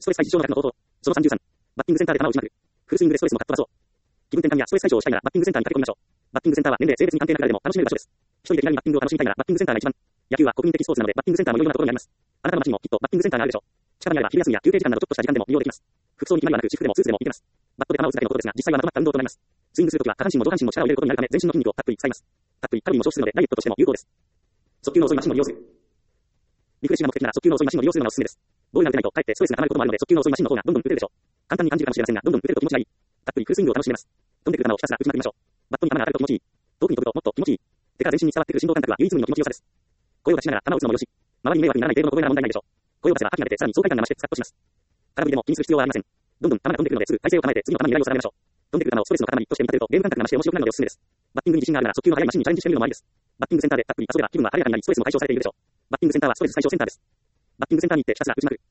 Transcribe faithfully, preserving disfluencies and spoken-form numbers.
ストレス解消の額の応答。そのさんじゅうさん。バッティングセンターで球を打ちまくる。フルスイングでストレスもかっ飛ばそう。気分転換やストレス解消をしたいならバッティングセンターに駆け込みましょう。バッティングセンターは年齢、性別に関係なく誰でも楽しめる場所です。一人で気軽にバッティングを楽しみたいならバッティングセンターが一番。野球は国民的スポーツなのでバッティングセンターもいろいろなところにあります。あなたの街にもきっとバッティングセンターがあるでしょう。近場にあれば昼休みや休憩時間などちょっとした時間でも利用できます。服装に決まりはなく私服でもスーツでもいけます。バットで球を打つだけのことですが、実際はまとまった運動となります。スイングするときは下半身も上半身も力を入れることになるため全身の筋肉をたっぷり使います。たっぷりカロリーも消費するのでダイエットとしても有効です。速球の遅いマシンを利用する。リフレッシュが目的なら速球の遅いマシンを利用するのがおすすめです。ボールが打てないとかえってストレスが溜まることもあるので速球の遅いマシンの方がどんどん打てるでしょう。簡単に感じるかもしれませんがどんどん打てると気持ちがいい。たっぷりフルスイングを楽しめます。飛んでくる球をひたすら打ちまくりましょう。バットに球が当たると気持ちいい。遠くに飛ぶともっと気持ちいい。手から全身に伝わってくる振動感覚は唯一無二の気持ちよさです。声を出しながら球を打つのもよし、周りに迷惑にならない程度の声なら問題ないでしょう。声を出せば覇気が出てさらに爽快感が増してスカッとします。空振りでも気にする必要はありません。どんどん球が飛んでくるのですぐ体勢を構えて次の球に狙いを定めましょう。飛んでくる球をストレスの塊として見立てるとゲーム感覚が増して面白くなるのでおすすめです。バッティングに自信があるなら速球の速いマシンにチャレンジしてみるのもありです。バッティングセンターでたっぷり遊べば気分は晴れやかになりストレスも解消されているでしょう。バッティングセンターはストレス解消センターです。バッティングセンターに行ってひたすら打ちまくる。